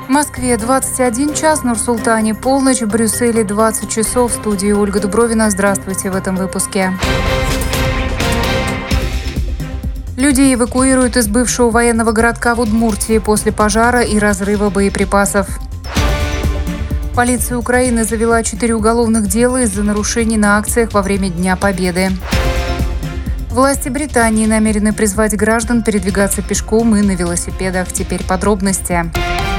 В Москве 21 час, Нур-Султане полночь, в Брюсселе 20 часов. В студии Ольга Дубровина. Здравствуйте в этом выпуске. Людей эвакуируют из бывшего военного городка в Удмуртии после пожара и разрыва боеприпасов. Полиция Украины завела 4 уголовных дела из-за нарушений на акциях во время Дня Победы. Власти Британии намерены призвать граждан передвигаться пешком и на велосипедах. Теперь подробности.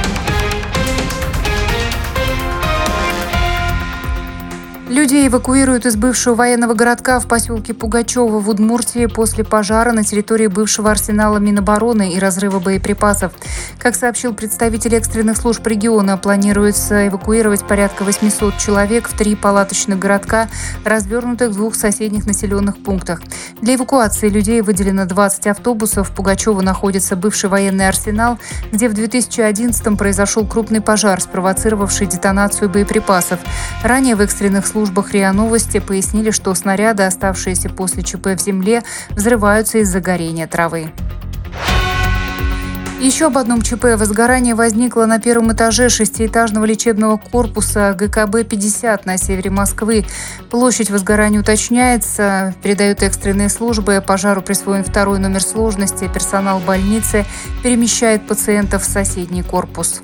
Людей эвакуируют из бывшего военного городка в поселке Пугачево в Удмуртии после пожара на территории бывшего арсенала Минобороны и разрыва боеприпасов. Как сообщил представитель экстренных служб региона, планируется эвакуировать порядка 800 человек в 3 палаточных городка, развернутых в 2 соседних населенных пунктах. Для эвакуации людей выделено 20 автобусов. В Пугачево находится бывший военный арсенал, где в 2011-м произошел крупный пожар, спровоцировавший детонацию боеприпасов. Ранее в экстренных службах РИА Новости пояснили, что снаряды, оставшиеся после ЧП в земле, взрываются из-за горения травы. Еще об одном ЧП. Возгорание возникло на первом этаже 6-этажного лечебного корпуса ГКБ-50 на севере Москвы. Площадь возгорания уточняется, передают экстренные службы. Пожару присвоен 2-й номер сложности. Персонал больницы перемещает пациентов в соседний корпус.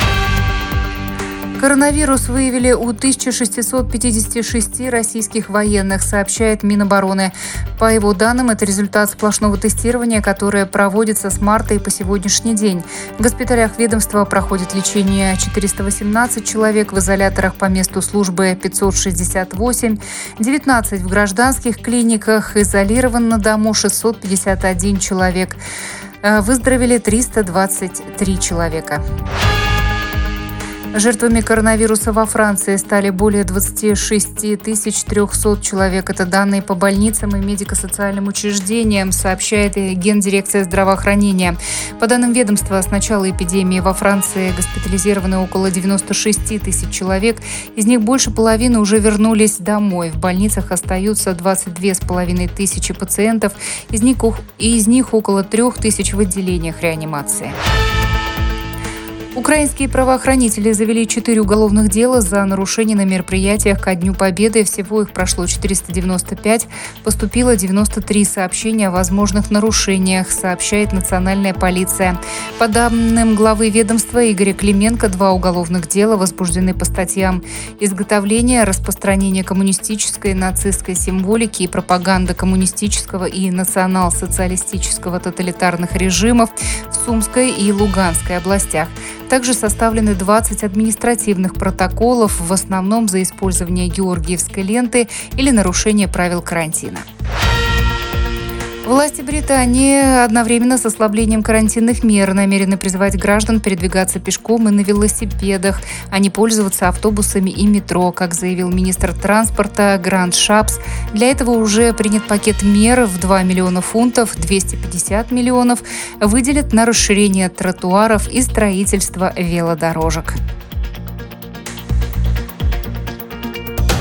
Коронавирус выявили у 1656 российских военных, сообщает Минобороны. По его данным, это результат сплошного тестирования, которое проводится с марта и по сегодняшний день. В госпиталях ведомства проходит лечение 418 человек, в изоляторах по месту службы 568, 19 в гражданских клиниках, изолирован на дому 651 человек. Выздоровели 323 человека. Жертвами коронавируса во Франции стали более 26 300 человек. Это данные по больницам и медико-социальным учреждениям, сообщает Гендирекция здравоохранения. По данным ведомства, с начала эпидемии во Франции госпитализированы около 96 тысяч человек. Из них больше половины уже вернулись домой. В больницах остаются 22,5 тысячи пациентов. Из них около 3 тысяч в отделениях реанимации. Украинские правоохранители завели 4 уголовных дела за нарушения на мероприятиях ко Дню Победы. Всего их прошло 495. Поступило 93 сообщения о возможных нарушениях, сообщает национальная полиция. По данным главы ведомства Игоря Клименко, 2 уголовных дела возбуждены по статьям изготовление, распространение коммунистической и нацистской символики и пропаганда коммунистического и национал-социалистического тоталитарных режимов в Сумской и Луганской областях. Также составлены 20 административных протоколов, в основном за использование георгиевской ленты или нарушение правил карантина. Власти Британии одновременно с ослаблением карантинных мер намерены призвать граждан передвигаться пешком и на велосипедах, а не пользоваться автобусами и метро, как заявил министр транспорта Грант Шапс. Для этого уже принят пакет мер в 2 миллиона фунтов, 250 миллионов выделят на расширение тротуаров и строительство велодорожек.